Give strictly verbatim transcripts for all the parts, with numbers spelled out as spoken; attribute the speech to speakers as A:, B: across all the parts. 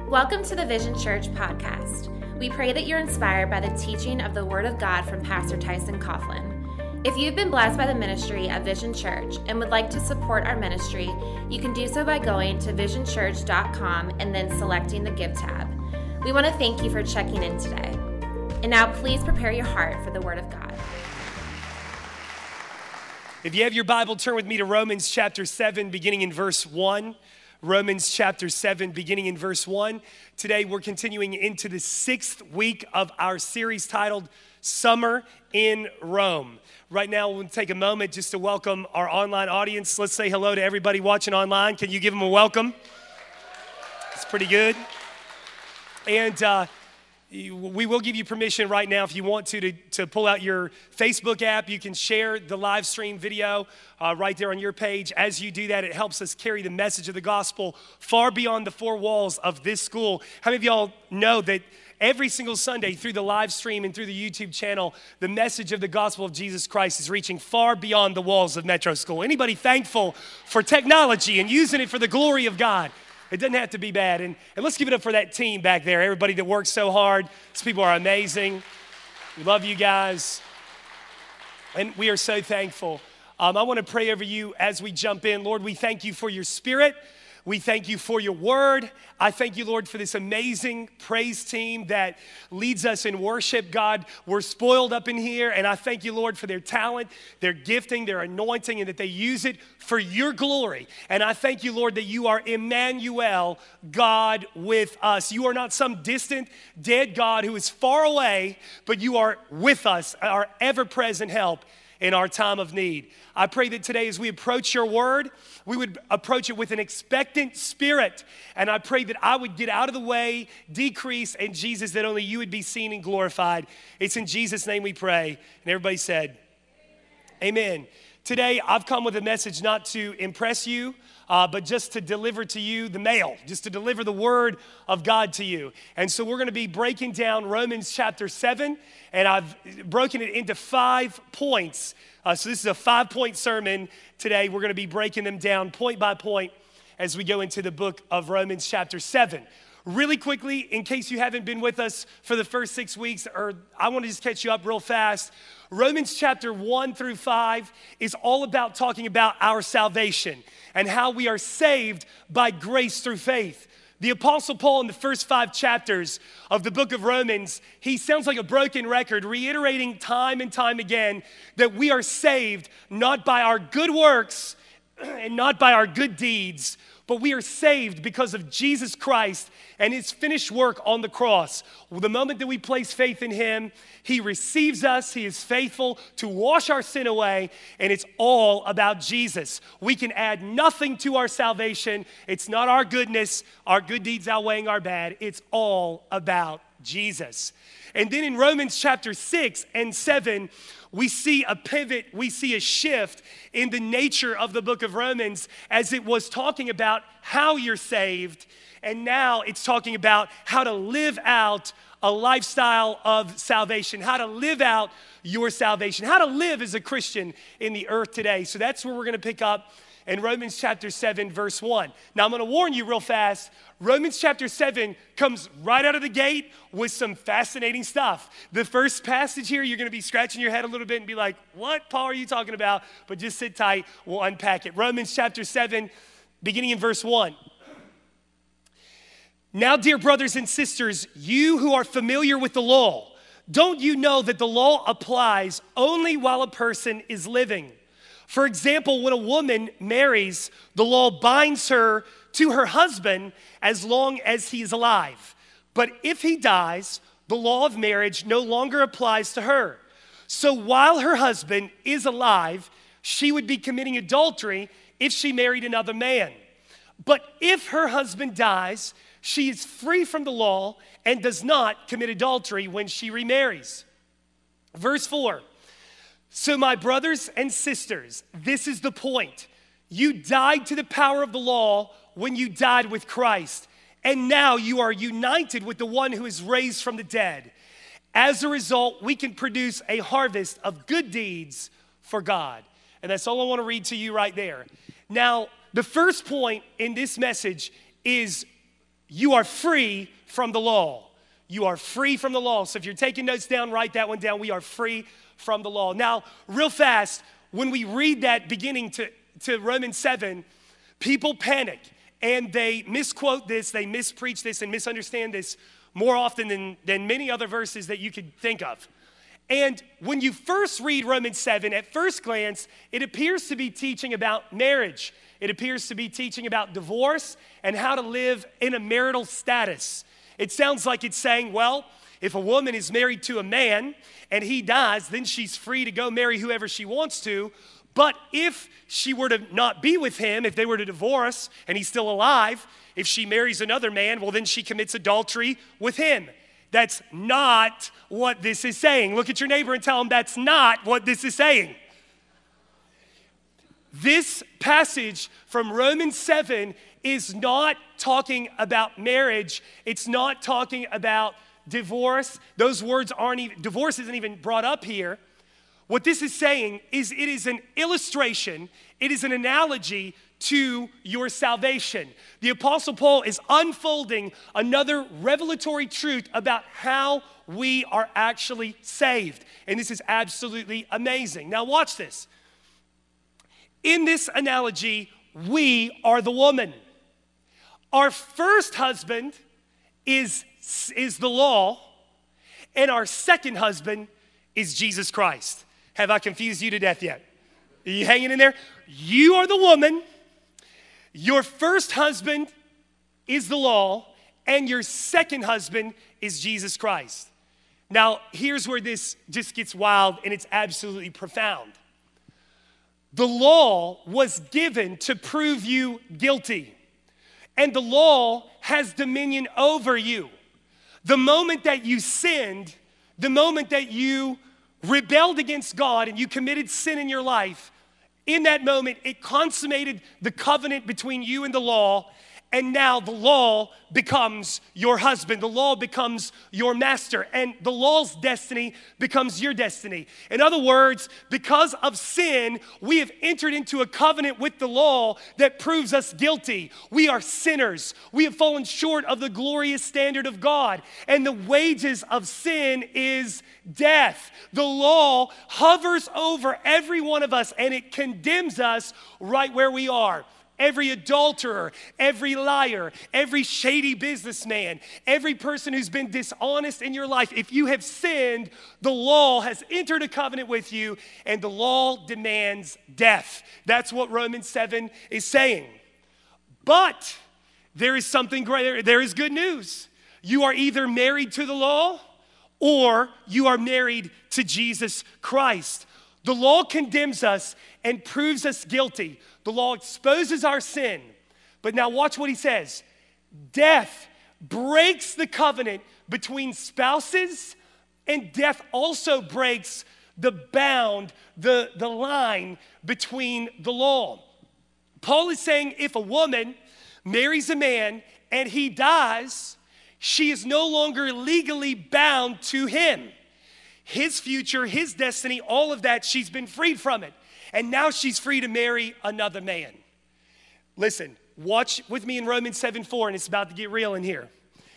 A: Welcome to the Vision Church podcast. We pray that you're inspired by the teaching of the Word of God from Pastor Tyson Coughlin. If you've been blessed by the ministry of Vision Church and would like to support our ministry, you can do so by going to vision church dot com and then selecting the Give tab. We want to thank you for checking in today. And now please prepare your heart for the Word of God.
B: If you have your Bible, turn with me to Romans chapter seven, beginning in verse one. Romans chapter seven, beginning in verse one. Today, we're continuing into the sixth week of our series titled Summer in Rome. Right now, we'll take a moment just to welcome our online audience. Let's say hello to everybody watching online. Can you give them a welcome? It's pretty good. And uh, we will give you permission right now if you want to, to, to pull out your Facebook app. You can share the live stream video uh, right there on your page. As you do that, it helps us carry the message of the gospel far beyond the four walls of this school. How many of y'all know that every single Sunday through the live stream and through the YouTube channel, the message of the gospel of Jesus Christ is reaching far beyond the walls of Metro School? Anybody thankful for technology and using it for the glory of God? It doesn't have to be bad. And, and let's give it up for that team back there, everybody that works so hard. These people are amazing. We love you guys. And we are so thankful. Um, I want to pray over you as we jump in. Lord, we thank you for your spirit. We thank you for your word. I thank you, Lord, for this amazing praise team that leads us in worship. God, we're spoiled up in here, and I thank you, Lord, for their talent, their gifting, their anointing, and that they use it for your glory. And I thank you, Lord, that you are Emmanuel, God with us. You are not some distant, dead God who is far away, but you are with us, our ever-present help in our time of need. I pray that today as we approach your word, we would approach it with an expectant spirit. And I pray that I would get out of the way, decrease, and Jesus, that only you would be seen and glorified. It's in Jesus' name we pray. And everybody said, amen. Amen. Today, I've come with a message not to impress you, uh, but just to deliver to you the mail, just to deliver the word of God to you. And so we're going to be breaking down Romans chapter seven, and I've broken it into five points. Uh, so this is a five-point sermon today. We're going to be breaking them down point by point as we go into the book of Romans chapter seven. Really quickly, in case you haven't been with us for the first six weeks, or I want to just catch you up real fast. Romans chapter one through five is all about talking about our salvation and how we are saved by grace through faith. The Apostle Paul in the first five chapters of the book of Romans, he sounds like a broken record, reiterating time and time again that we are saved not by our good works and not by our good deeds, but we are saved because of Jesus Christ and his finished work on the cross. Well, the moment that we place faith in him, he receives us, he is faithful to wash our sin away, and it's all about Jesus. We can add nothing to our salvation. It's not our goodness, our good deeds outweighing our bad. It's all about Jesus. And then in Romans chapter six and seven, we see a pivot, we see a shift in the nature of the book of Romans, as it was talking about how you're saved, and now it's talking about how to live out a lifestyle of salvation, how to live out your salvation, how to live as a Christian in the earth today. So that's where we're going to pick up in Romans chapter seven, verse one. Now, I'm going to warn you real fast. Romans chapter seven comes right out of the gate with some fascinating stuff. The first passage here, you're going to be scratching your head a little bit and be like, what, Paul, are you talking about? But just sit tight. We'll unpack it. Romans chapter seven, beginning in verse one. Now, dear brothers and sisters, you who are familiar with the law, don't you know that the law applies only while a person is living? For example, when a woman marries, the law binds her to her husband as long as he is alive. But if he dies, the law of marriage no longer applies to her. So while her husband is alive, she would be committing adultery if she married another man. But if her husband dies, she is free from the law and does not commit adultery when she remarries. Verse four. So my brothers and sisters, this is the point. You died to the power of the law when you died with Christ, and now you are united with the one who is raised from the dead. As a result, we can produce a harvest of good deeds for God. And that's all I want to read to you right there. Now, the first point in this message is you are free from the law. You are free from the law. So if you're taking notes down, write that one down. We are free from the law. Now, real fast, when we read that beginning to, to Romans seven, people panic and they misquote this, they mispreach this and misunderstand this more often than, than many other verses that you could think of. And when you first read Romans seven, at first glance, it appears to be teaching about marriage. It appears to be teaching about divorce and how to live in a marital status. It sounds like it's saying, well, if a woman is married to a man and he dies, then she's free to go marry whoever she wants to. But if she were to not be with him, if they were to divorce and he's still alive, if she marries another man, well, then she commits adultery with him. That's not what this is saying. Look at your neighbor and tell him that's not what this is saying. This passage from Romans seven is not talking about marriage. It's not talking about divorce. Those words aren't even, divorce isn't even brought up here. What this is saying is it is an illustration, it is an analogy to your salvation. The Apostle Paul is unfolding another revelatory truth about how we are actually saved. And this is absolutely amazing. Now watch this. In this analogy, we are the woman. Our first husband is, is the law, and our second husband is Jesus Christ. Have I confused you to death yet? Are you hanging in there? You are the woman. Your first husband is the law, and your second husband is Jesus Christ. Now, here's where this just gets wild, and it's absolutely profound. The law was given to prove you guilty, and the law has dominion over you. The moment that you sinned, the moment that you rebelled against God and you committed sin in your life, in that moment, it consummated the covenant between you and the law, and now the law becomes your husband. The law becomes your master, and the law's destiny becomes your destiny. In other words, because of sin, we have entered into a covenant with the law that proves us guilty. We are sinners. We have fallen short of the glorious standard of God, and the wages of sin is death. The law hovers over every one of us, and it condemns us right where we are. Every adulterer, every liar, every shady businessman, every person who's been dishonest in your life, if you have sinned, the law has entered a covenant with you, and the law demands death. That's what Romans seven is saying. But there is something greater. There is good news. You are either married to the law or you are married to Jesus Christ. The law condemns us and proves us guilty. The law exposes our sin. But now watch what he says. Death breaks the covenant between spouses, and death also breaks the bound, the, the line between the law. Paul is saying if a woman marries a man and he dies, she is no longer legally bound to him. His future, his destiny, all of that, she's been freed from it. And now she's free to marry another man. Listen, watch with me in Romans seven four, and it's about to get real in here.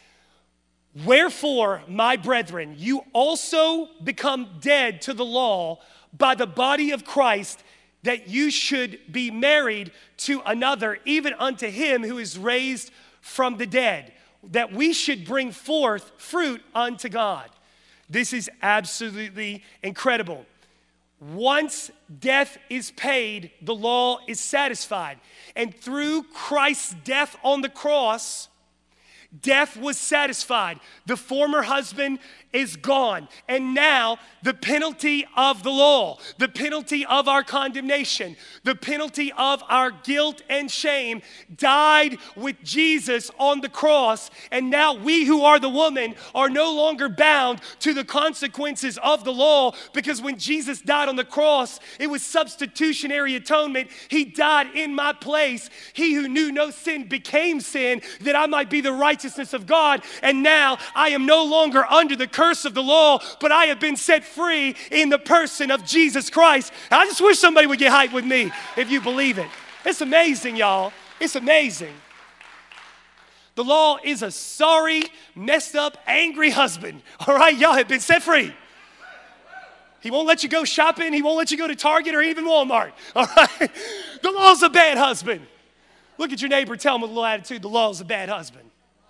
B: Wherefore, my brethren, you also become dead to the law by the body of Christ, that you should be married to another, even unto him who is raised from the dead, that we should bring forth fruit unto God. This is absolutely incredible. Once death is paid, the law is satisfied. And through Christ's death on the cross, death was satisfied. The former husband is gone. And now the penalty of the law, the penalty of our condemnation, the penalty of our guilt and shame died with Jesus on the cross. And now we who are the woman are no longer bound to the consequences of the law, because when Jesus died on the cross, it was substitutionary atonement. He died in my place. He who knew no sin became sin, that I might be the righteousness of God. And now I am no longer under the curse of the law, but I have been set free in the person of Jesus Christ. I just wish somebody would get hyped with me if you believe it. It's amazing, y'all. It's amazing. The law is a sorry, messed up, angry husband. All right, y'all have been set free. He won't let you go shopping. He won't let you go to Target or even Walmart. All right, the law's a bad husband. Look at your neighbor, tell him with a little attitude, the law's a bad husband.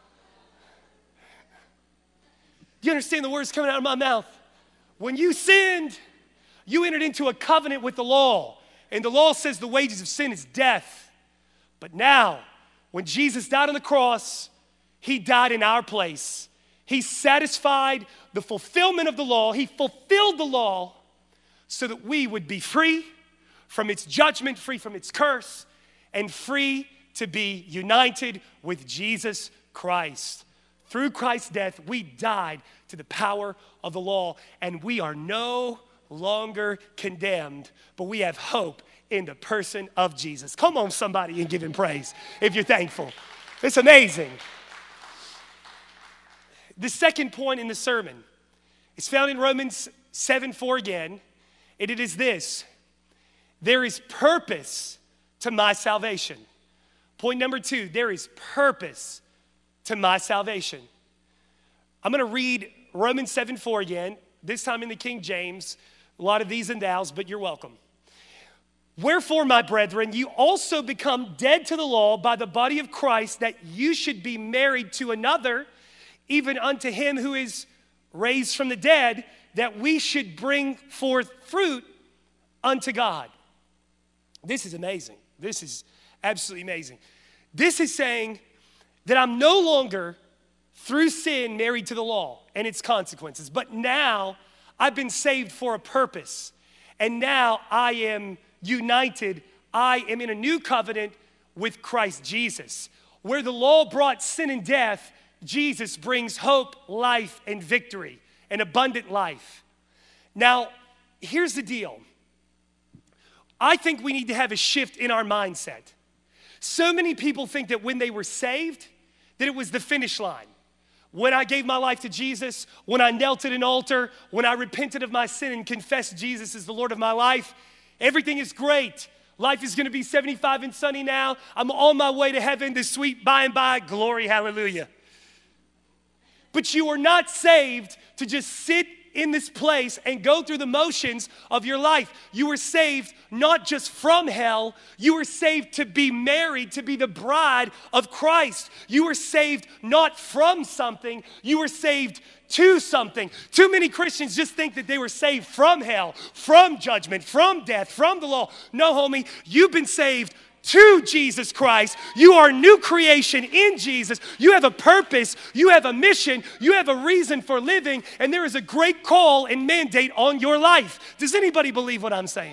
B: Do you understand the words coming out of my mouth? When you sinned, you entered into a covenant with the law. And the law says the wages of sin is death. But now, when Jesus died on the cross, he died in our place. He satisfied the fulfillment of the law. He fulfilled the law so that we would be free from its judgment, free from its curse, and free to be united with Jesus Christ. Through Christ's death, we died to the power of the law, and we are no longer condemned, but we have hope in the person of Jesus. Come on, somebody, and give him praise if you're thankful. It's amazing. The second point in the sermon is found in Romans seven four again, and it is this: there is purpose to my salvation. Point number two, there is purpose to my salvation. I'm going to read Romans seven four again, this time in the King James. A lot of these and thous, but you're welcome. Wherefore, my brethren, you also become dead to the law by the body of Christ, that you should be married to another, even unto him who is raised from the dead, that we should bring forth fruit unto God. This is amazing. This is absolutely amazing. This is saying that I'm no longer, through sin, married to the law and its consequences, but now I've been saved for a purpose, and now I am united. I am in a new covenant with Christ Jesus. Where the law brought sin and death, Jesus brings hope, life, and victory, and abundant life. Now, here's the deal. I think we need to have a shift in our mindset. So many people think that when they were saved, that it was the finish line. When I gave my life to Jesus, when I knelt at an altar, when I repented of my sin and confessed Jesus as the Lord of my life, everything is great. Life is going to be seventy-five and sunny now. I'm on my way to heaven, the sweet by and by. Glory, hallelujah. But you are not saved to just sit in this place and go through the motions of your life. You were saved not just from hell, you were saved to be married, to be the bride of Christ. You were saved not from something, you were saved to something. Too many Christians just think that they were saved from hell, from judgment, from death, from the law. No, homie, you've been saved to Jesus Christ. You are a new creation in Jesus. You have a purpose, you have a mission, you have a reason for living, and there is a great call and mandate on your life. Does anybody believe what I'm saying?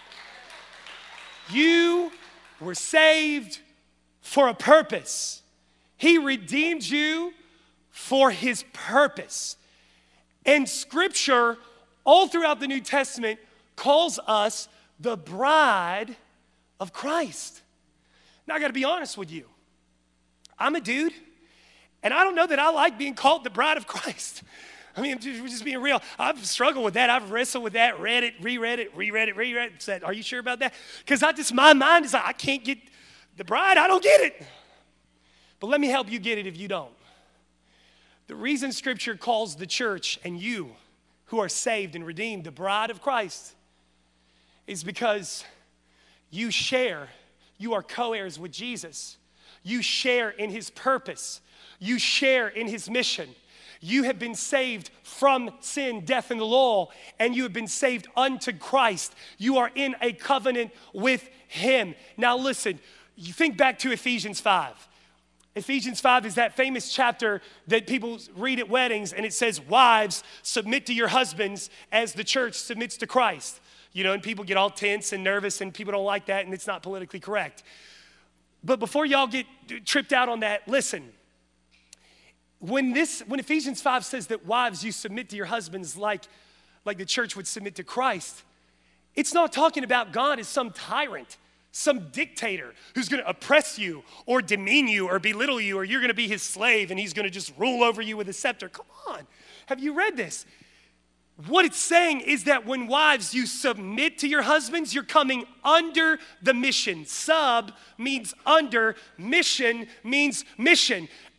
B: You were saved for a purpose. He redeemed you for his purpose. And Scripture, all throughout the New Testament, calls us the bride of Christ. Now, I got to be honest with you. I'm a dude, and I don't know that I like being called the bride of Christ. I mean, we're just being real. I've struggled with that. I've wrestled with that, read it, reread it, reread it, reread it, said, are you sure about that? Because I just, my mind is like, I can't get the bride. I don't get it. But let me help you get it if you don't. The reason Scripture calls the church and you who are saved and redeemed the bride of Christ is because you share, you are co-heirs with Jesus. You share in his purpose. You share in his mission. You have been saved from sin, death, and the law, and you have been saved unto Christ. You are in a covenant with him. Now listen, you think back to Ephesians five. Ephesians five is that famous chapter that people read at weddings, and it says, wives, submit to your husbands as the church submits to Christ. You know, and people get all tense and nervous, and people don't like that, and it's not politically correct. But before y'all get tripped out on that, listen. When this, when Ephesians five says that wives, you submit to your husbands like, like the church would submit to Christ, it's not talking about God as some tyrant, some dictator who's going to oppress you or demean you or belittle you, or you're going to be his slave and he's going to just rule over you with a scepter. Come on. Have you read this? What it's saying is that when wives, you submit to your husbands, you're coming under the mission. Sub means under, mission means mission.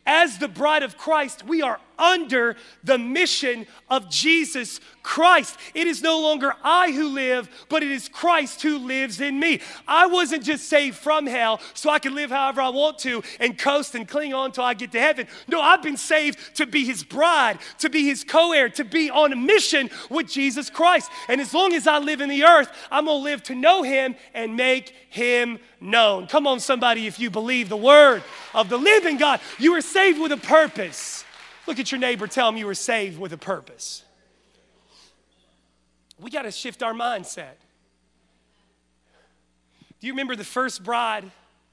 B: as the bride of Christ, we are under the mission of Jesus Christ. It is no longer I who live, but it is Christ who lives in me. I wasn't just saved from hell so I can live however I want to and coast and cling on till I get to heaven. No, I've been saved to be his bride, to be his co-heir, to be on a mission with Jesus Christ. And as long as I live in the earth, I'm going to live to know him and make him known. Come on, somebody, if you believe the word of the living God. You were saved with a purpose. Look at your neighbor, tell him you were saved with a purpose. We got to shift our mindset. Do you remember the first bride?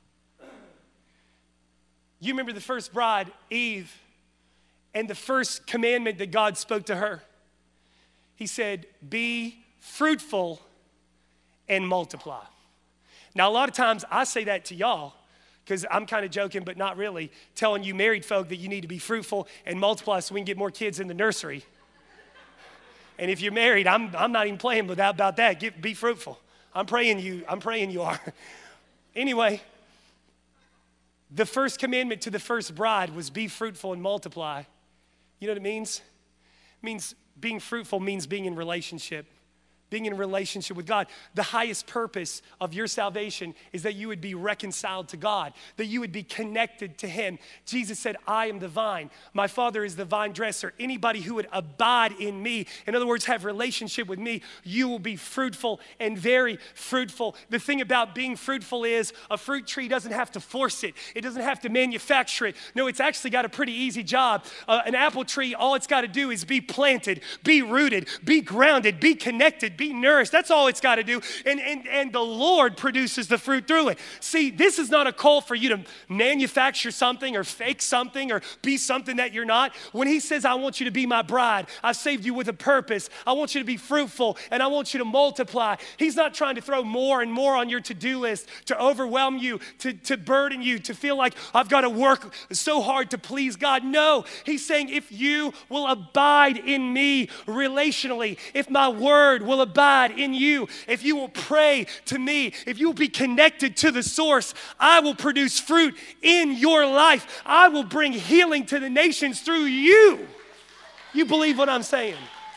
B: You remember the first bride, Eve, and the first commandment that God spoke to her? He said, be fruitful and multiply. Now, a lot of times I say that to y'all, because I'm kind of joking, but not really, telling you married folk that you need to be fruitful and multiply so we can get more kids in the nursery. And if you're married, I'm, I'm not even playing with that, about that. Get, be fruitful. I'm praying you, I'm praying you are. Anyway, the first commandment to the first bride was be fruitful and multiply. You know what it means? It means being fruitful means being in relationship. Being in a relationship with God. The highest purpose of your salvation is that you would be reconciled to God, that you would be connected to him. Jesus said, I am the vine. My Father is the vine dresser. Anybody who would abide in me, in other words, have relationship with me, you will be fruitful and very fruitful. The thing about being fruitful is a fruit tree doesn't have to force it. It doesn't have to manufacture it. No, it's actually got a pretty easy job. Uh, an apple tree, all it's got to do is be planted, be rooted, be grounded, be connected, be nourished. That's all it's got to do. And, and, and the Lord produces the fruit through it. See, this is not a call for you to manufacture something or fake something or be something that you're not. When he says, I want you to be my bride, I've saved you with a purpose. I want you to be fruitful and I want you to multiply. He's not trying to throw more and more on your to-do list to overwhelm you, to, to burden you, to feel like I've got to work so hard to please God. No, he's saying if you will abide in me relationally, if my word will abide in you, if you will pray to me, if you will be connected to the source, I will produce fruit in your life. I will bring healing to the nations through you. You believe what I'm saying?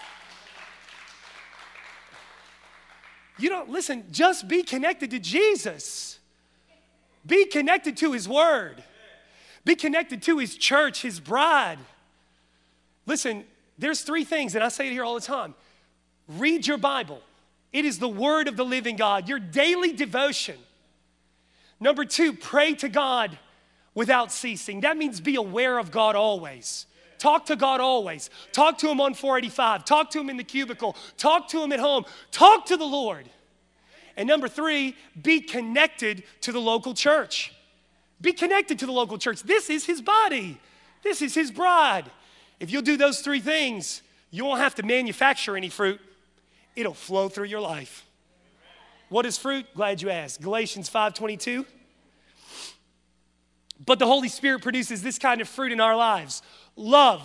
B: You don't, listen, just be connected to Jesus. Be connected to his word. Be connected to his church, his bride. Listen, there's three things, and I say it here all the time. Read your Bible. It is the word of the living God, your daily devotion. Number two, pray to God without ceasing. That means be aware of God always. Talk to God always. Talk to him on four eighty-five. Talk to him in the cubicle. Talk to him at home. Talk to the Lord. And number three, be connected to the local church. Be connected to the local church. This is his body. This is his bride. If you'll do those three things, you won't have to manufacture any fruit. It'll flow through your life. What is fruit? Glad you asked. Galatians five twenty-two. But the Holy Spirit produces this kind of fruit in our lives. Love,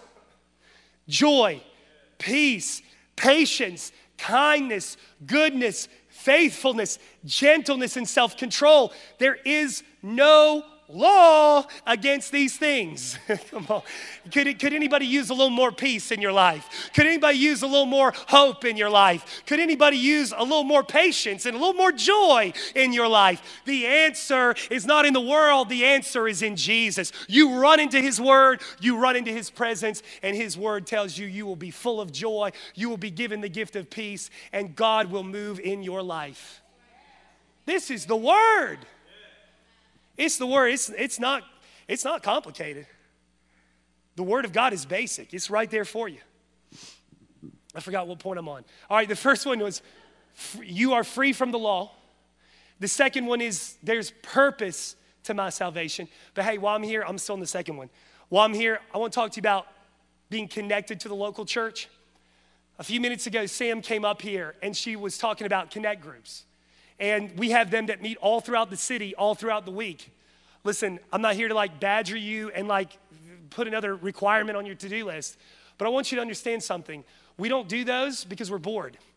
B: joy, peace, patience, kindness, goodness, faithfulness, gentleness, and self-control. There is no law against these things. Come on. Could, it, could anybody use a little more peace in your life? Could anybody use a little more hope in your life? Could anybody use a little more patience and a little more joy in your life? The answer is not in the world. The answer is in Jesus. You run into his word, you run into his presence, and his word tells you you will be full of joy, you will be given the gift of peace, and God will move in your life. This is the word. It's the word. It's, it's, not, it's not complicated. The word of God is basic. It's right there for you. I forgot what point I'm on. All right, the first one was you are free from the law. The second one is there's purpose to my salvation. But hey, while I'm here, I'm still on the second one. While I'm here, I want to talk to you about being connected to the local church. A few minutes ago, Sam came up here and she was talking about connect groups. And we have them that meet all throughout the city, all throughout the week. Listen, I'm not here to like badger you and like put another requirement on your to-do list. But I want you to understand something. We don't do those because we're bored.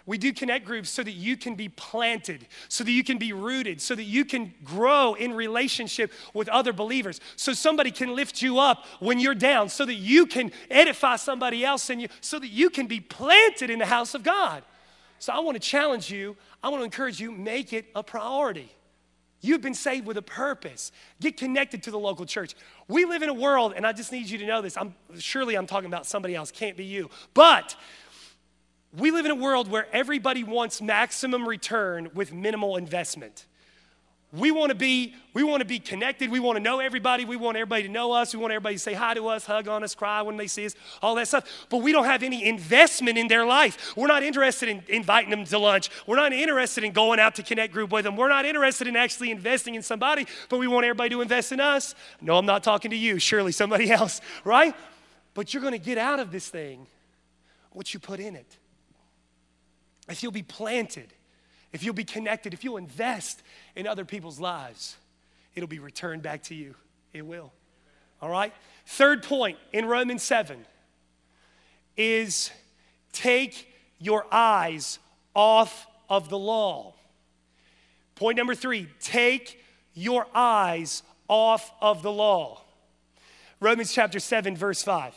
B: We do connect groups so that you can be planted, so that you can be rooted, so that you can grow in relationship with other believers, so somebody can lift you up when you're down, so that you can edify somebody else in you, so that you can be planted in the house of God. So I want to challenge you, I want to encourage you, make it a priority. You've been saved with a purpose. Get connected to the local church. We live in a world, and I just need you to know this. I'm, surely I'm talking about somebody else, can't be you. But we live in a world where everybody wants maximum return with minimal investment. We want to be, we want to be connected. We want to know everybody. We want everybody to know us. We want everybody to say hi to us, hug on us, cry when they see us, all that stuff. But we don't have any investment in their life. We're not interested in inviting them to lunch. We're not interested in going out to connect group with them. We're not interested in actually investing in somebody, but we want everybody to invest in us. No, I'm not talking to you. Surely somebody else, right? But you're going to get out of this thing what you put in it. If you'll be planted, if you'll be connected, if you'll invest in other people's lives, it'll be returned back to you. It will. All right? Third point in Romans seven is take your eyes off of the law. Point number three, take your eyes off of the law. Romans chapter seven, verse five.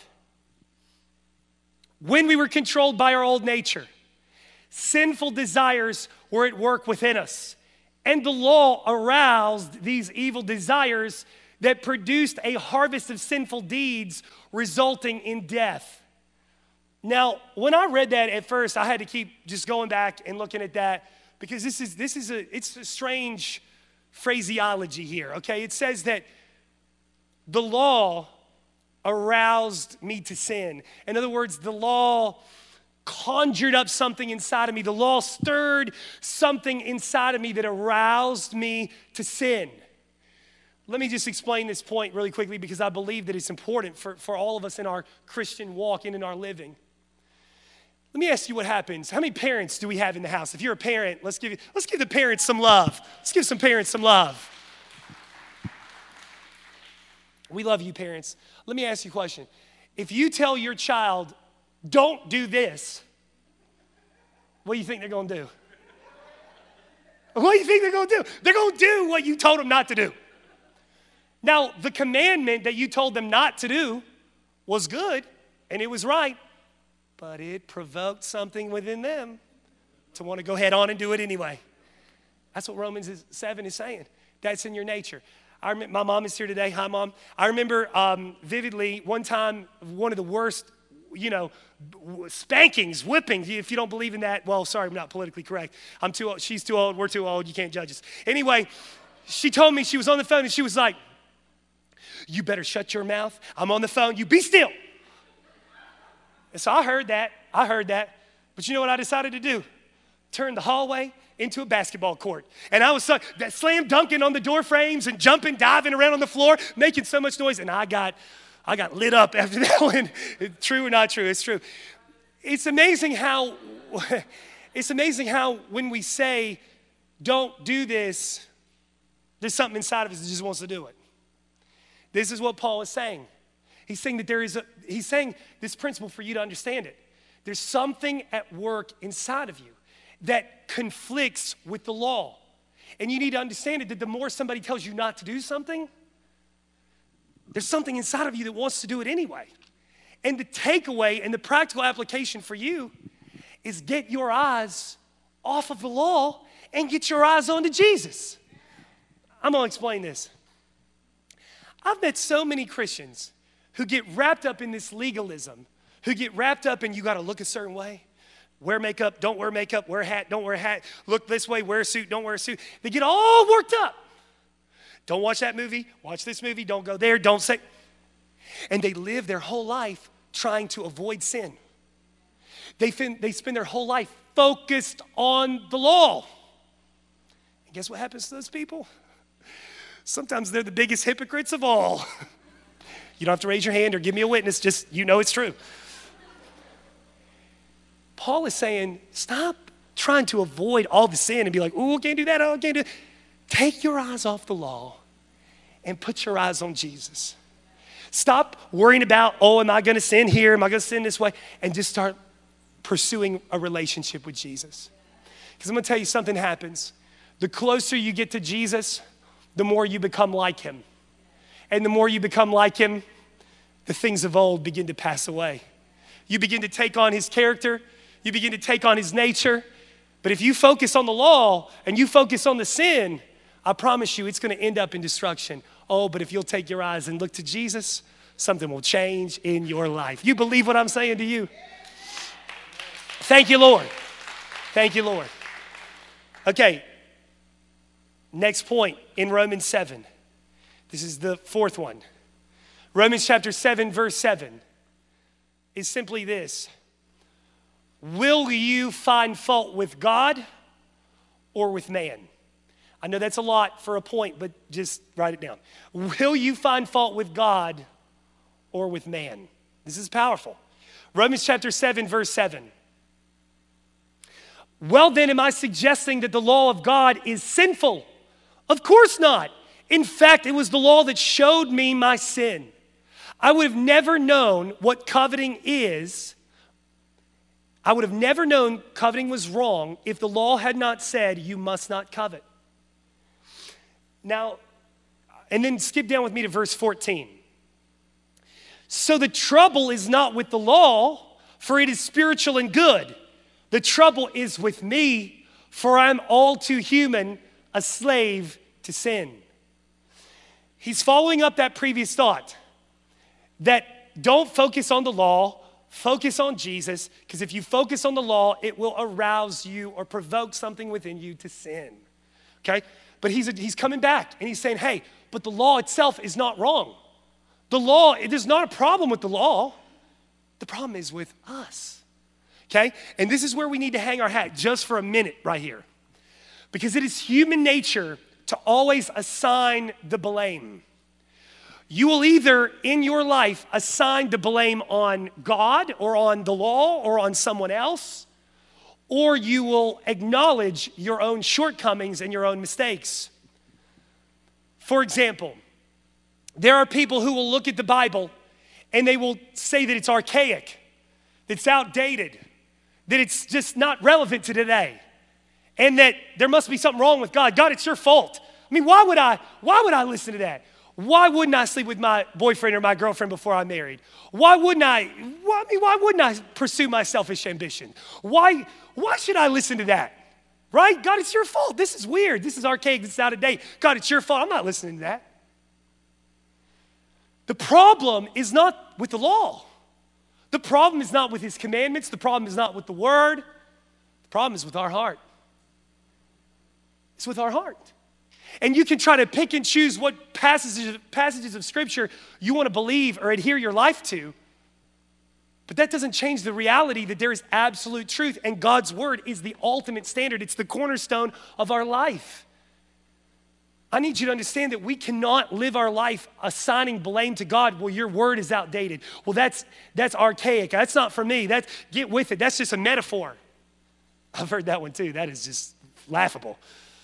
B: When we were controlled by our old nature, sinful desires were at work within us, and the law aroused these evil desires that produced a harvest of sinful deeds resulting in death. Now, when I read that at first, I had to keep just going back and looking at that because this is this is a it's a strange phraseology here, okay? It says that the law aroused me to sin. In other words, the law conjured up something inside of me. The law stirred something inside of me that aroused me to sin. Let me just explain this point really quickly because I believe that it's important for, for all of us in our Christian walk and in our living. Let me ask you what happens. How many parents do we have in the house? If you're a parent, let's give, let's give the parents some love. Let's give some parents some love. We love you, parents. Let me ask you a question. If you tell your child, don't do this, what do you think they're going to do? What do you think they're going to do? They're going to do what you told them not to do. Now, the commandment that you told them not to do was good, and it was right, but it provoked something within them to want to go head on and do it anyway. That's what Romans seven is saying. That's in your nature. I remember, my mom is here today. Hi, Mom. I remember um, vividly one time, one of the worst you know, spankings, whippings. If you don't believe in that, well, sorry, I'm not politically correct. I'm too old. She's too old. We're too old. You can't judge us. Anyway, she told me, she was on the phone and she was like, you better shut your mouth. I'm on the phone. You be still. And so I heard that. I heard that. But you know what I decided to do? Turn the hallway into a basketball court. And I was so, that slam dunking on the door frames and jumping, diving around on the floor, making so much noise. And I got I got lit up after that one. True or not true? It's true. It's amazing how, it's amazing how when we say, don't do this, there's something inside of us that just wants to do it. This is what Paul is saying. He's saying that there is a, he's saying this principle for you to understand it. There's something at work inside of you that conflicts with the law. And you need to understand it that the more somebody tells you not to do something, there's something inside of you that wants to do it anyway. And the takeaway and the practical application for you is get your eyes off of the law and get your eyes onto Jesus. I'm going to explain this. I've met so many Christians who get wrapped up in this legalism, who get wrapped up in you got to look a certain way, wear makeup, don't wear makeup, wear a hat, don't wear a hat, look this way, wear a suit, don't wear a suit. They get all worked up. Don't watch that movie, watch this movie, don't go there, don't say. And they live their whole life trying to avoid sin. They, fin- they spend their whole life focused on the law. And guess what happens to those people? Sometimes they're the biggest hypocrites of all. You don't have to raise your hand or give me a witness, just you know it's true. Paul is saying, stop trying to avoid all the sin and be like, oh, can't do that, oh, can't do that. Take your eyes off the law and put your eyes on Jesus. Stop worrying about, oh, am I going to sin here? Am I going to sin this way? And just start pursuing a relationship with Jesus. Because I'm gonna tell you something happens. The closer you get to Jesus, the more you become like him. And the more you become like him, the things of old begin to pass away. You begin to take on his character, you begin to take on his nature. But if you focus on the law and you focus on the sin, I promise you it's gonna end up in destruction. Oh, but if you'll take your eyes and look to Jesus, something will change in your life. You believe what I'm saying to you? Thank you, Lord. Thank you, Lord. Okay, next point in Romans seven. This is the fourth one. Romans chapter seven, verse seven is simply this. Will you find fault with God or with man? I know that's a lot for a point, but just write it down. Will you find fault with God or with man? This is powerful. Romans chapter seven, verse seven. Well, then, am I suggesting that the law of God is sinful? Of course not. In fact, it was the law that showed me my sin. I would have never known what coveting is. I would have never known coveting was wrong if the law had not said you must not covet. Now, and then skip down with me to verse fourteen. So the trouble is not with the law, for it is spiritual and good. The trouble is with me, for I'm all too human, a slave to sin. He's following up that previous thought that don't focus on the law, focus on Jesus, because if you focus on the law, it will arouse you or provoke something within you to sin, okay? But he's, he's coming back and he's saying, hey, but the law itself is not wrong. The law, there's not a problem with the law. The problem is with us, okay? And this is where we need to hang our hat just for a minute right here. Because it is human nature to always assign the blame. You will either, in your life, assign the blame on God or on the law or on someone else, or you will acknowledge your own shortcomings and your own mistakes. For example, there are people who will look at the Bible and they will say that it's archaic, that it's outdated, that it's just not relevant to today, and that there must be something wrong with God. God, it's your fault. I mean, why would I, why would I listen to that? Why wouldn't I sleep with my boyfriend or my girlfriend before I married? Why wouldn't I, why, I mean, why wouldn't I pursue my selfish ambition? Why, why should I listen to that? Right? God, it's your fault. This is weird. This is archaic. This is out of date. God, it's your fault. I'm not listening to that. The problem is not with the law. The problem is not with his commandments. The problem is not with the word. The problem is with our heart. It's with our heart. And you can try to pick and choose what passages, passages of Scripture you want to believe or adhere your life to. But that doesn't change the reality that there is absolute truth, and God's word is the ultimate standard. It's the cornerstone of our life. I need you to understand that we cannot live our life assigning blame to God. Well, your word is outdated. Well, that's, that's archaic. That's not for me. That's, get with it. That's just a metaphor. I've heard that one too. That is just laughable.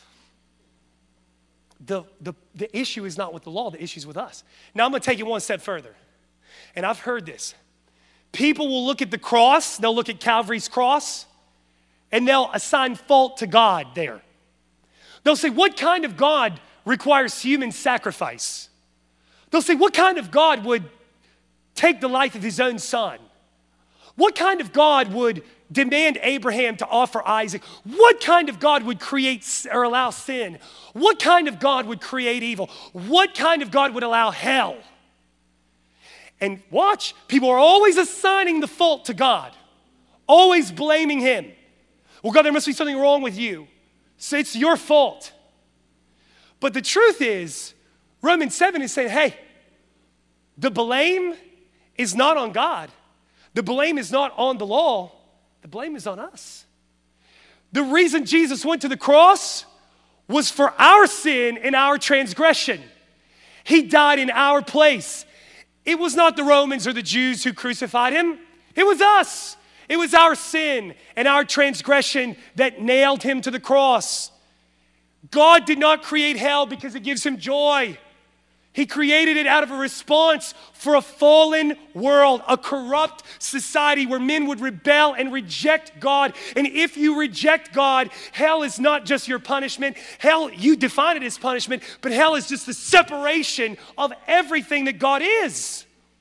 B: The, the, the issue is not with the law, the issue is with us. Now I'm gonna take it one step further. And I've heard this. People will look at the cross, they'll look at Calvary's cross, and they'll assign fault to God there. They'll say, what kind of God requires human sacrifice? They'll say, what kind of God would take the life of his own son? What kind of God would demand Abraham to offer Isaac? What kind of God would create or allow sin? What kind of God would create evil? What kind of God would allow hell? And watch, people are always assigning the fault to God, always blaming him. Well, God, there must be something wrong with you, so it's your fault. But the truth is, Romans seven is saying, hey, the blame is not on God. The blame is not on the law. The blame is on us. The reason Jesus went to the cross was for our sin and our transgression. He died in our place. It was not the Romans or the Jews who crucified him. It was us. It was our sin and our transgression that nailed him to the cross. God did not create hell because it gives him joy. He created it out of a response for a fallen world, a corrupt society where men would rebel and reject God. And if you reject God, hell is not just your punishment. Hell, you define it as punishment, but hell is just the separation of everything that God is.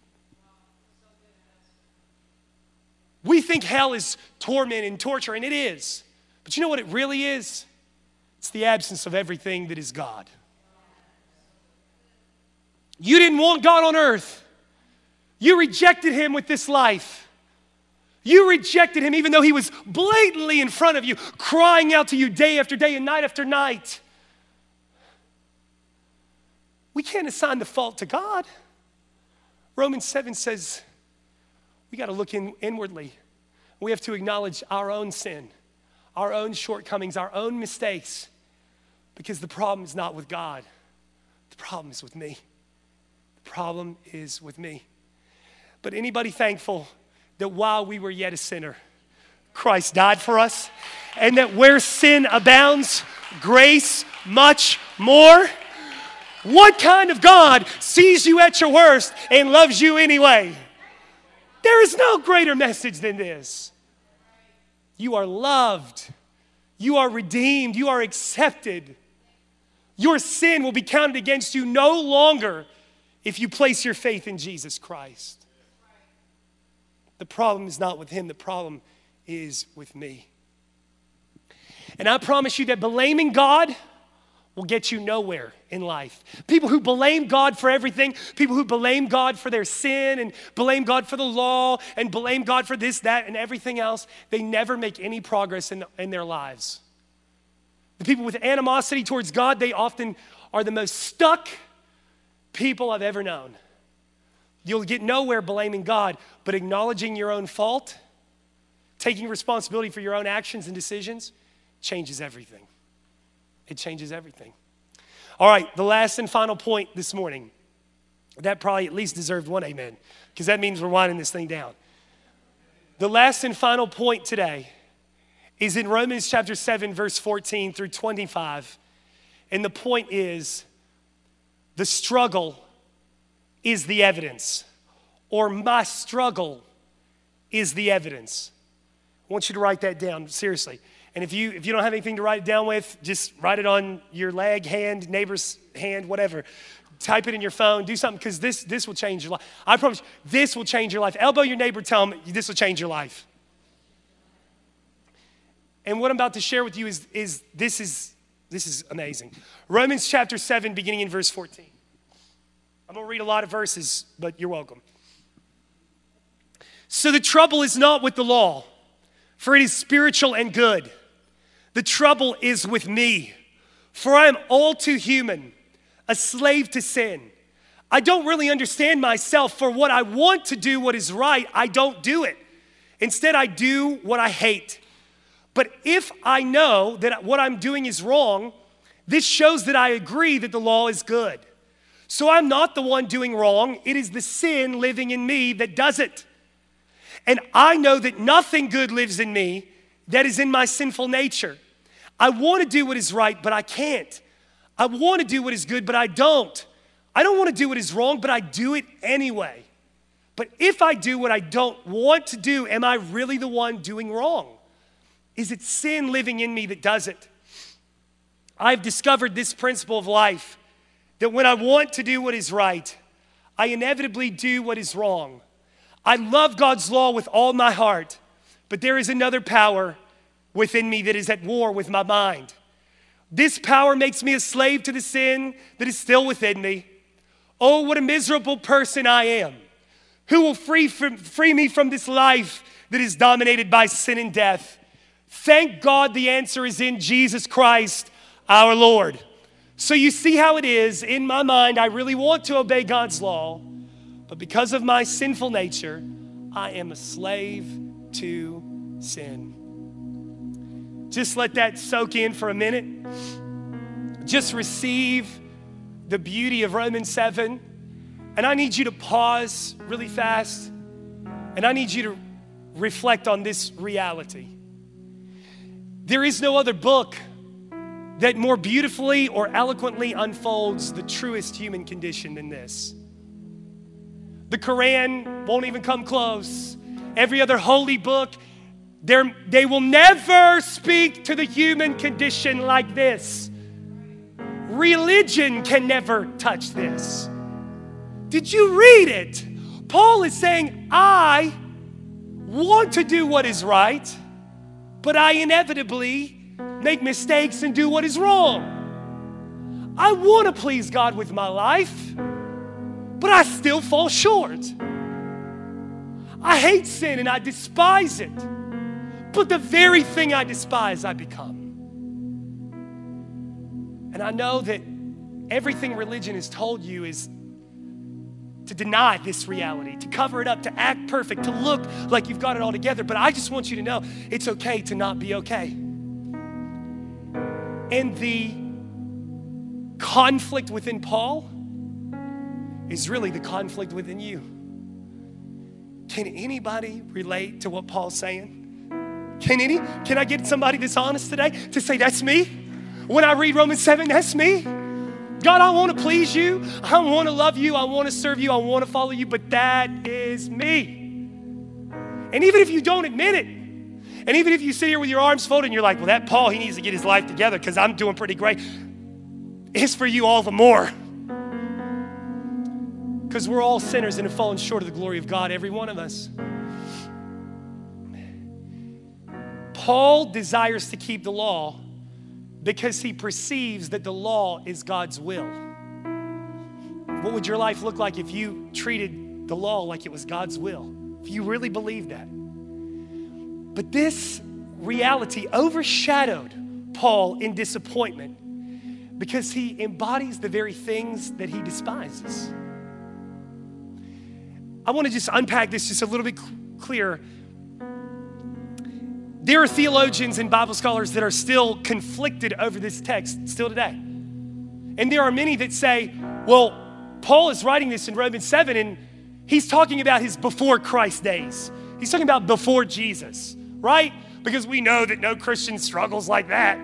B: We think hell is torment and torture, and it is. But you know what it really is? It's the absence of everything that is God. You didn't want God on earth. You rejected him with this life. You rejected him even though he was blatantly in front of you, crying out to you day after day and night after night. We can't assign the fault to God. Romans seven says we got to look in inwardly. We have to acknowledge our own sin, our own shortcomings, our own mistakes, because the problem is not with God. The problem is with me. Problem is with me. But anybody thankful that while we were yet a sinner, Christ died for us, and that where sin abounds, grace much more? What kind of God sees you at your worst and loves you anyway? There is no greater message than this. You are loved. You are redeemed. You are accepted. Your sin will be counted against you no longer if you place your faith in Jesus Christ. The problem is not with him. The problem is with me. And I promise you that blaming God will get you nowhere in life. People who blame God for everything, people who blame God for their sin and blame God for the law and blame God for this, that, and everything else, they never make any progress in, in their lives. The people with animosity towards God, they often are the most stuck people I've ever known. You'll get nowhere blaming God, but acknowledging your own fault, taking responsibility for your own actions and decisions, changes everything. It changes everything. All right, the last and final point this morning. That probably at least deserved one amen, because that means we're winding this thing down. The last and final point today is in Romans chapter seven, verse fourteen through twenty-five. And the point is, the struggle is the evidence, or my struggle is the evidence. I want you to write that down, seriously. And if you if you don't have anything to write it down with, just write it on your leg, hand, neighbor's hand, whatever. Type it in your phone, do something, because this, this will change your life. I promise you, this will change your life. Elbow your neighbor, tell them this will change your life. And what I'm about to share with you is, is this is this is amazing. Romans chapter seven, beginning in verse fourteen. I'm going to read a lot of verses, but you're welcome. So the trouble is not with the law, for it is spiritual and good. The trouble is with me, for I am all too human, a slave to sin. I don't really understand myself, for what I want to do what is right, I don't do it. Instead, I do what I hate. But if I know that what I'm doing is wrong, this shows that I agree that the law is good. So I'm not the one doing wrong. It is the sin living in me that does it. And I know that nothing good lives in me, that is in my sinful nature. I want to do what is right, but I can't. I want to do what is good, but I don't. I don't want to do what is wrong, but I do it anyway. But if I do what I don't want to do, am I really the one doing wrong? Is it sin living in me that does it? I've discovered this principle of life, that when I want to do what is right, I inevitably do what is wrong. I love God's law with all my heart, but there is another power within me that is at war with my mind. This power makes me a slave to the sin that is still within me. Oh, what a miserable person I am. Who will free, from, free me from this life that is dominated by sin and death? Thank God the answer is in Jesus Christ, our Lord. So you see how it is, in my mind, I really want to obey God's law, but because of my sinful nature, I am a slave to sin. Just let that soak in for a minute. Just receive the beauty of Romans seven. And I need you to pause really fast, and I need you to reflect on this reality. There is no other book that more beautifully or eloquently unfolds the truest human condition than this. The Quran won't even come close. Every other holy book, they will never speak to the human condition like this. Religion can never touch this. Did you read it? Paul is saying, I want to do what is right, but I inevitably make mistakes and do what is wrong. I want to please God with my life, but I still fall short. I hate sin and I despise it, but the very thing I despise, I become. And I know that everything religion has told you is to deny this reality, to cover it up, to act perfect, to look like you've got it all together. But I just want you to know it's okay to not be okay. And the conflict within Paul is really the conflict within you. Can anybody relate to what Paul's saying? Can any? Can I get somebody that's honest today to say, that's me? When I read Romans seven, that's me. God, I want to please you. I want to love you. I want to serve you. I want to follow you, but that is me. And even if you don't admit it, and even if you sit here with your arms folded and you're like, well, that Paul, he needs to get his life together because I'm doing pretty great. It's for you all the more. Because we're all sinners and have fallen short of the glory of God, every one of us. Paul desires to keep the law because he perceives that the law is God's will. What would your life look like if you treated the law like it was God's will? If you really believed that. But this reality overshadowed Paul in disappointment because he embodies the very things that he despises. I want to just unpack this just a little bit clearer. There are theologians and Bible scholars that are still conflicted over this text still today. And there are many that say, well, Paul is writing this in Romans seven and he's talking about his before Christ days. He's talking about before Jesus, right? Because we know that no Christian struggles like that.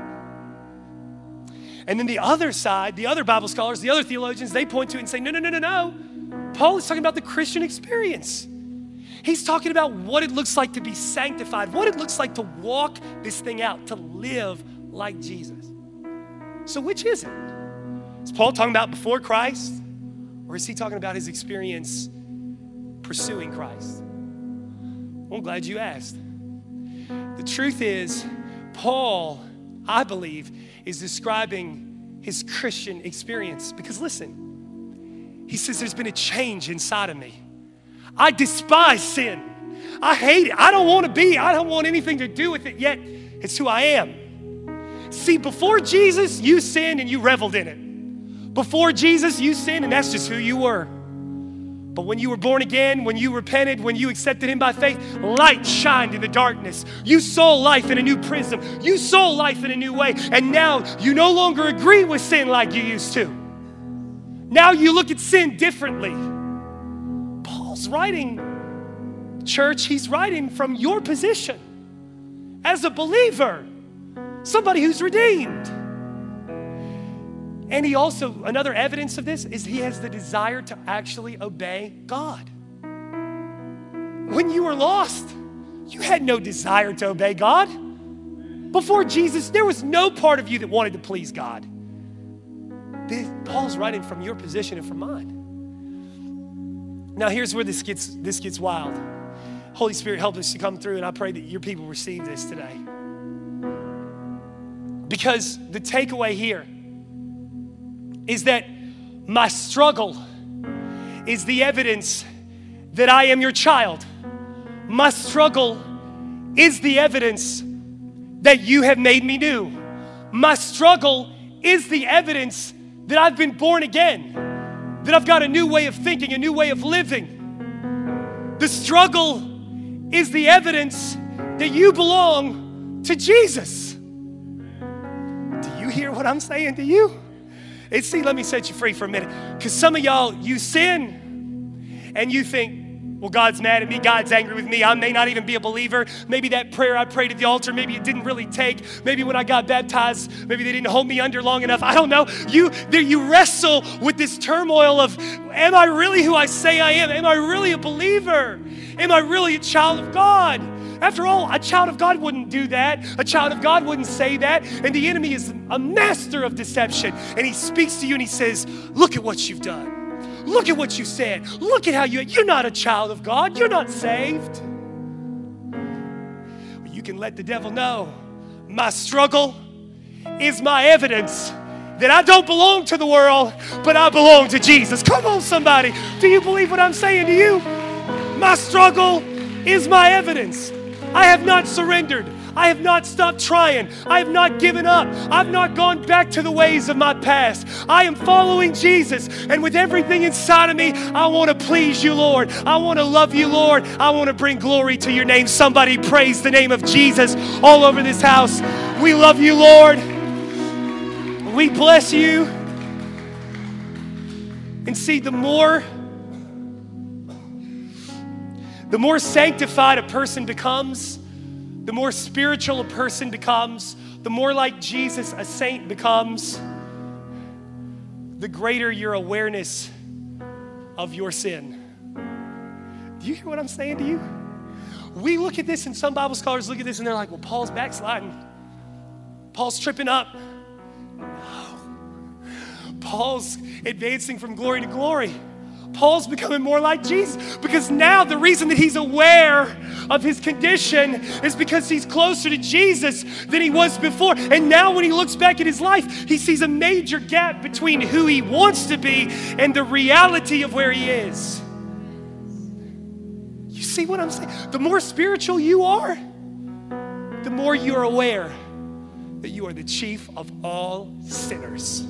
B: And then the other side, the other Bible scholars, the other theologians, they point to it and say, no, no, no, no, no. Paul is talking about the Christian experience. He's talking about what it looks like to be sanctified, what it looks like to walk this thing out, to live like Jesus. So which is it? Is Paul talking about before Christ, or is he talking about his experience pursuing Christ? Well, I'm glad you asked. The truth is, Paul, I believe, is describing his Christian experience. Because listen, he says there's been a change inside of me. I despise sin. I hate it. I don't want to be. I don't want anything to do with it, yet it's who I am. See, before Jesus, you sinned and you reveled in it. Before Jesus, you sinned and that's just who you were. But when you were born again, when you repented, when you accepted him by faith, light shined in the darkness. You saw life in a new prism. You saw life in a new way. And now you no longer agree with sin like you used to. Now you look at sin differently. Paul's writing, church, he's writing from your position as a believer, somebody who's redeemed. And he also, another evidence of this is he has the desire to actually obey God. When you were lost, you had no desire to obey God. Before Jesus, there was no part of you that wanted to please God. This, Paul's writing from your position and from mine. Now here's where this gets, this gets wild. Holy Spirit, help us to come through, and I pray that your people receive this today. Because the takeaway here is that my struggle is the evidence that I am your child. My struggle is the evidence that you have made me new. My struggle is the evidence that I've been born again, that I've got a new way of thinking, a new way of living. The struggle is the evidence that you belong to Jesus. Do you hear what I'm saying to you? And see, let me set you free for a minute. Because some of y'all, you sin and you think, Well, God's mad at me. God's angry with me. I may not even be a believer. Maybe that prayer I prayed at the altar, maybe it didn't really take. Maybe when I got baptized, maybe they didn't hold me under long enough. I don't know. You, you wrestle with this turmoil of, am I really who I say I am? Am I really a believer? Am I really a child of God? After all, a child of God wouldn't do that. A child of God wouldn't say that. And the enemy is a master of deception. And he speaks to you and he says, look at what you've done. Look at what you said. Look at how you, you're not a child of God. You're not saved. You can let the devil know my struggle is my evidence that I don't belong to the world, but I belong to Jesus. Come on, somebody. Do you believe what I'm saying to you? My struggle is my evidence. I have not surrendered. I have not stopped trying. I have not given up. I've not gone back to the ways of my past. I am following Jesus. And with everything inside of me, I want to please you, Lord. I want to love you, Lord. I want to bring glory to your name. Somebody praise the name of Jesus all over this house. We love you, Lord. We bless you. And see, the more, the more sanctified a person becomes, the more spiritual a person becomes, the more like Jesus a saint becomes, the greater your awareness of your sin. Do you hear what I'm saying to you? We look at this, and some Bible scholars look at this and they're like, well, Paul's backsliding. Paul's tripping up. Paul's advancing from glory to glory. Paul's becoming more like Jesus, because now the reason that he's aware of his condition is because he's closer to Jesus than he was before. And now when he looks back at his life, he sees a major gap between who he wants to be and the reality of where he is. You see what I'm saying? The more spiritual you are, the more you're aware that you are the chief of all sinners.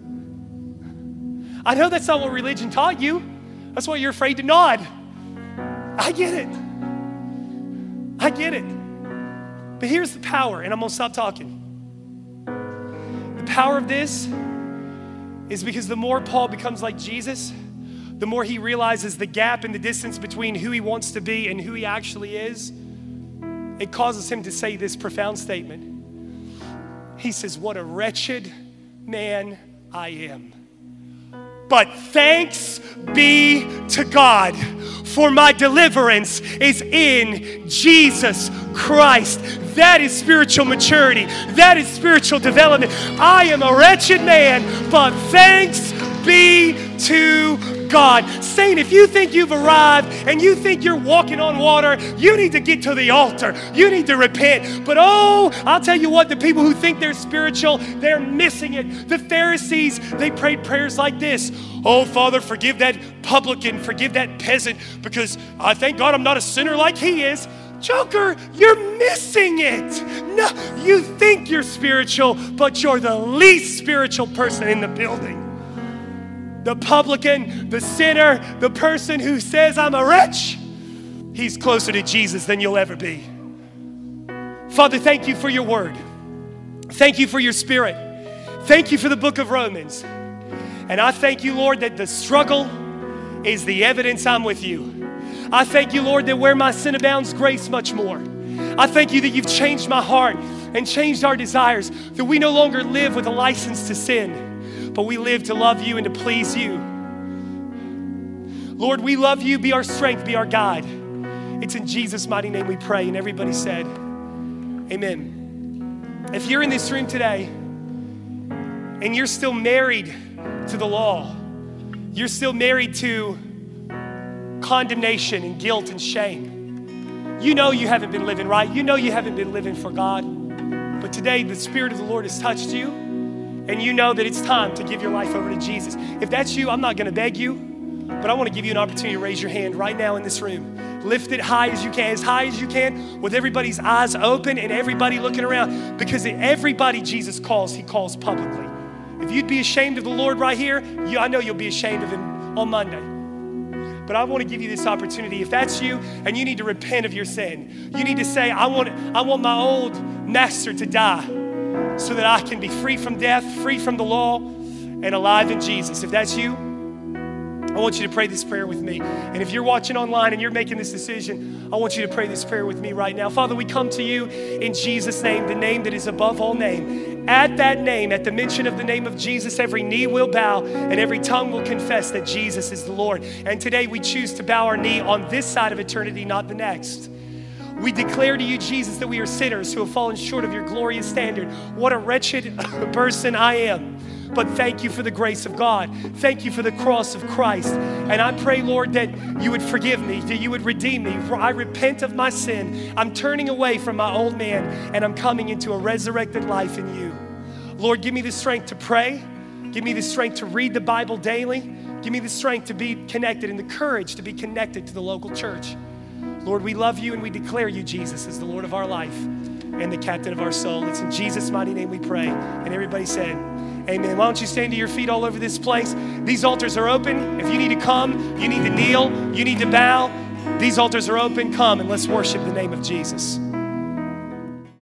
B: I know that's not what religion taught you. That's why you're afraid to nod. I get it. I get it. But here's the power, and I'm going to stop talking. The power of this is because the more Paul becomes like Jesus, the more he realizes the gap and the distance between who he wants to be and who he actually is. It causes him to say this profound statement. He says, what a wretched man I am. But thanks be to God, for my deliverance is in Jesus Christ. That is spiritual maturity. That is spiritual development. I am a wretched man, but thanks be to God. Saint, if you think you've arrived and you think you're walking on water, you need to get to the altar. You need to repent. But oh, I'll tell you what, the people who think they're spiritual, they're missing it. The Pharisees, they prayed prayers like this. Oh, Father, forgive that publican, forgive that peasant, because I thank God I'm not a sinner like he is. Joker, you're missing it. No, you think you're spiritual, but you're the least spiritual person in the building. The publican, the sinner, the person who says, I'm a wretch, he's closer to Jesus than you'll ever be. Father, thank you for your word. Thank you for your spirit. Thank you for the book of Romans. And I thank you, Lord, that the struggle is the evidence I'm with you. I thank you, Lord, that where my sin abounds, grace much more. I thank you that you've changed my heart and changed our desires, that we no longer live with a license to sin, but we live to love you and to please you. Lord, we love you. Be our strength, be our guide. It's in Jesus' mighty name we pray. And everybody said, amen. If you're in this room today and you're still married to the law, you're still married to condemnation and guilt and shame, you know you haven't been living right. You know you haven't been living for God. But today the Spirit of the Lord has touched you, and you know that it's time to give your life over to Jesus. If that's you, I'm not going to beg you, but I want to give you an opportunity to raise your hand right now in this room. Lift it high as you can, as high as you can, with everybody's eyes open and everybody looking around, because everybody Jesus calls, he calls publicly. If you'd be ashamed of the Lord right here, you, I know you'll be ashamed of him on Monday. But I want to give you this opportunity. If that's you and you need to repent of your sin, you need to say, I want, I want my old master to die so that I can be free from death, free from the law, and alive in Jesus. If that's you, I want you to pray this prayer with me. And if you're watching online and you're making this decision, I want you to pray this prayer with me right now. Father, we come to you in Jesus' name, the name that is above all name. At that name, at the mention of the name of Jesus, every knee will bow and every tongue will confess that Jesus is the Lord. And today we choose to bow our knee on this side of eternity, not the next. We declare to you, Jesus, that we are sinners who have fallen short of your glorious standard. What a wretched person I am. But thank you for the grace of God. Thank you for the cross of Christ. And I pray, Lord, that you would forgive me, that you would redeem me. For I repent of my sin. I'm turning away from my old man, and I'm coming into a resurrected life in you. Lord, give me the strength to pray. Give me the strength to read the Bible daily. Give me the strength to be connected and the courage to be connected to the local church. Lord, we love you and we declare you, Jesus, as the Lord of our life and the captain of our soul. It's in Jesus' mighty name we pray. And everybody said, amen. Why don't you stand to your feet all over this place? These altars are open. If you need to come, you need to kneel, you need to bow, these altars are open. Come and let's worship the name of Jesus.